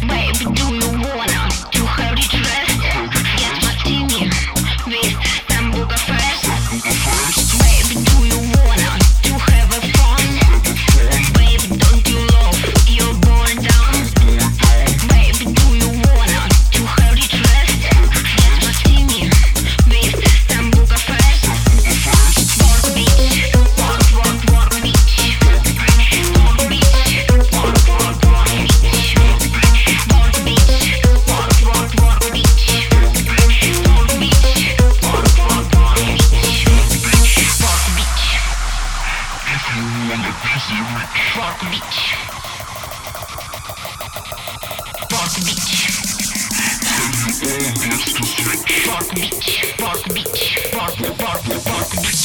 Baby, do you wanna to have it rest? Get martini with Sambuca first. Baby, do you wanna to have a fun? Baby, don't you love your board down? Baby, do you wanna to have it rest? Get martini with Sambuca first. Work beach, work beach. Work beach, work beach. Work beach, work beach. Work beach, work beach. Work beach. If you wanna be rich, work beach. Work beach. Have you always to switch? Work beach, work beach, work beach.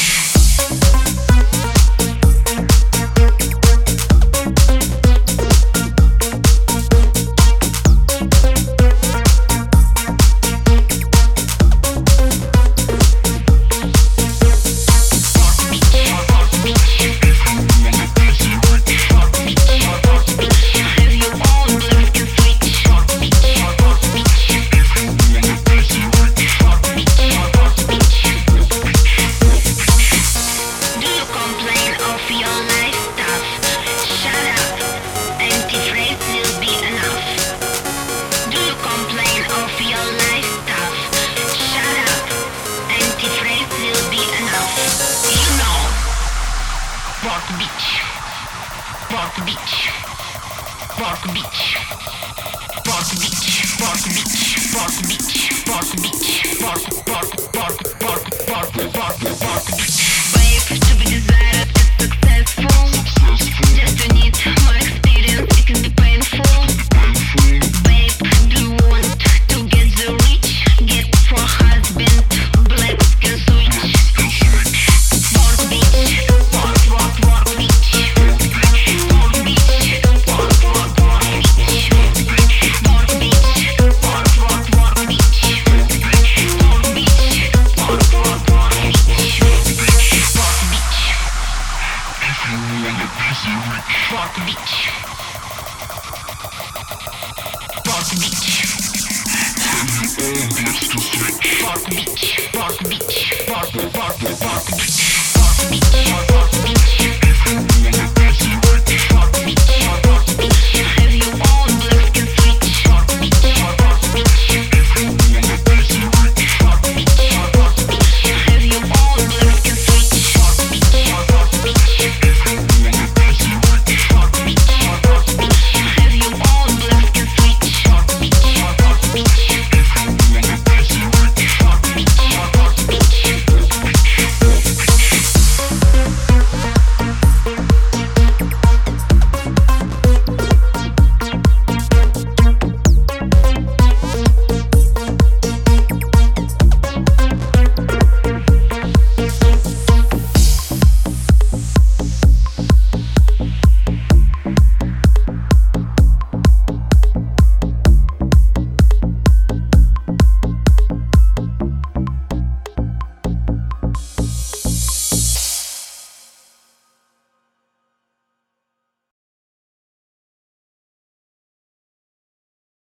Work beach, work beach, work beach, work beach, work beach, work beach, work beach, work beach. Babe, to be desired is successful. Just you need more experience, it can be painful. Babe, do you want to get the rich? Get for husband, black skin switch. Work beach, work beach. Work beach, work beach. Work beach, work beach. Work beach, work beach. Work beach. If you wanna be rich, work beach. Work beach. Have you always to switch? Work beach, work beach, work beach. Work beach, work beach.